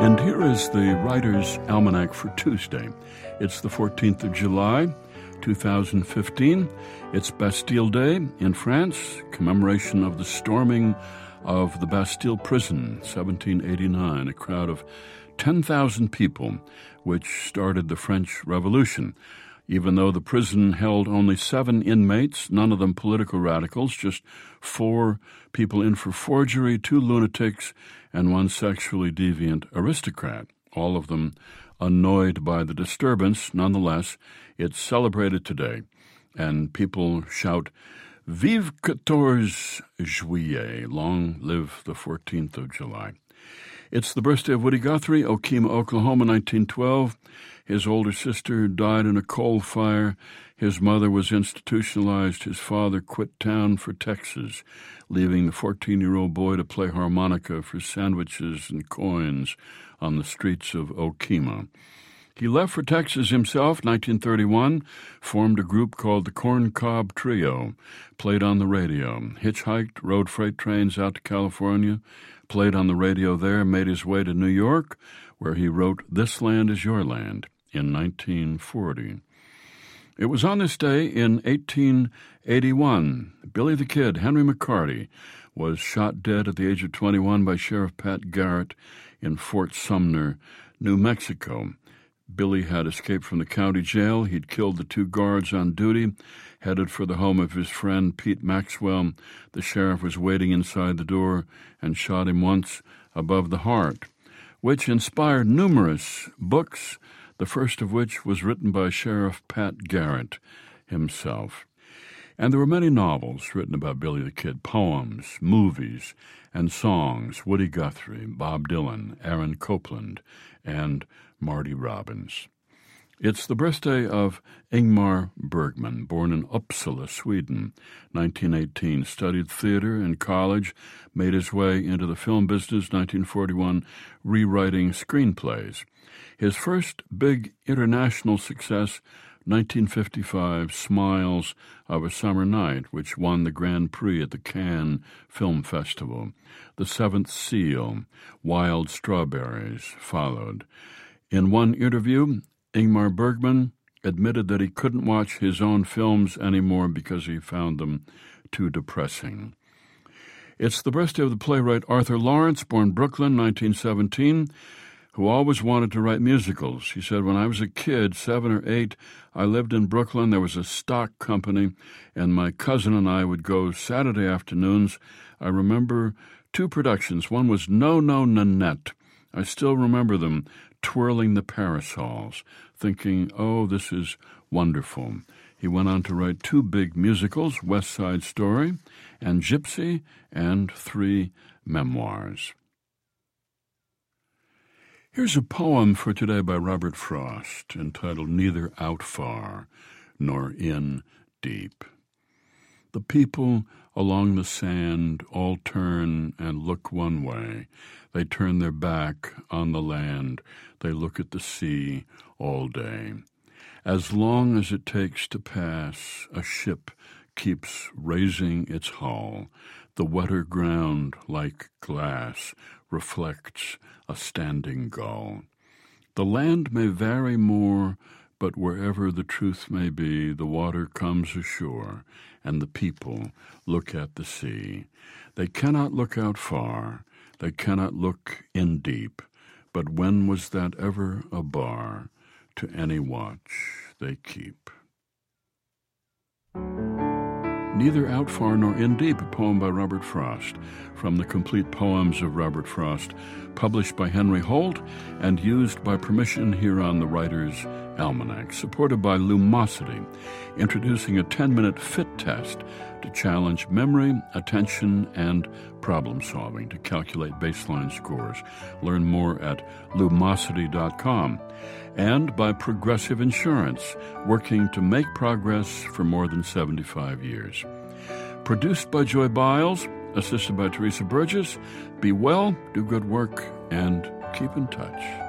And here is the Writer's Almanac for Tuesday. It's the 14th of July, 2015. It's Bastille Day in France, commemoration of the storming of the Bastille prison, 1789, a crowd of 10,000 people, which started the French Revolution. Even though the prison held only 7 inmates, none of them political radicals, just 4 people in for forgery, 2 lunatics, and 1 sexually deviant aristocrat, all of them annoyed by the disturbance. Nonetheless, it's celebrated today, and people shout, Vive 14 Juillet, long live the 14th of July. It's the birthday of Woody Guthrie, Okemah, Oklahoma, 1912. His older sister died in a coal fire. His mother was institutionalized. His father quit town for Texas, leaving the 14-year-old boy to play harmonica for sandwiches and coins on the streets of Okemah. He left for Texas himself, 1931, formed a group called the Corn Cob Trio, played on the radio, hitchhiked, rode freight trains out to California, played on the radio there, made his way to New York, where he wrote This Land Is Your Land in 1940. It was on this day in 1881, Billy the Kid, Henry McCarty, was shot dead at the age of 21 by Sheriff Pat Garrett in Fort Sumner, New Mexico. Billy had escaped from the county jail. He'd killed the 2 guards on duty, headed for the home of his friend Pete Maxwell. The sheriff was waiting inside the door and shot him once above the heart, which inspired numerous books, the first of which was written by Sheriff Pat Garrett himself. And there were many novels written about Billy the Kid, poems, movies, and songs. Woody Guthrie, Bob Dylan, Aaron Copland, and Marty Robbins. It's the birthday of Ingmar Bergman, born in Uppsala, Sweden, 1918, studied theater in college, made his way into the film business, 1941, rewriting screenplays. His first big international success, 1955, Smiles of a Summer Night, which won the Grand Prix at the Cannes Film Festival. The Seventh Seal, Wild Strawberries followed. In one interview, Ingmar Bergman admitted that he couldn't watch his own films anymore because he found them too depressing. It's the birthday of the playwright Arthur Lawrence, born Brooklyn, 1917, who always wanted to write musicals. He said, when I was a kid, 7 or 8, I lived in Brooklyn. There was a stock company, and my cousin and I would go Saturday afternoons. I remember 2 productions. One was No, No, Nanette. I still remember them, twirling the parasols, thinking, oh, this is wonderful. He went on to write 2 big musicals, West Side Story and Gypsy, and 3 memoirs. Here's a poem for today by Robert Frost, entitled Neither Out Far Nor In Deep. The people along the sand all turn and look one way. They turn their back on the land. They look at the sea all day. As long as it takes to pass, a ship keeps raising its hull. The wetter ground, like glass, reflects a standing gull. The land may vary more, but wherever the truth may be, the water comes ashore, and the people look at the sea. They cannot look out far, they cannot look in deep, but when was that ever a bar to any watch they keep? Neither Out Far Nor In Deep, a poem by Robert Frost, from the Complete Poems of Robert Frost, published by Henry Holt and used by permission here on the Writer's Almanac, supported by Lumosity, introducing a 10-minute fit test to challenge memory, attention, and problem-solving to calculate baseline scores. Learn more at Lumosity.com. And by Progressive Insurance, working to make progress for more than 75 years. Produced by Joy Biles, assisted by Teresa Burgess. Be well, do good work, and keep in touch.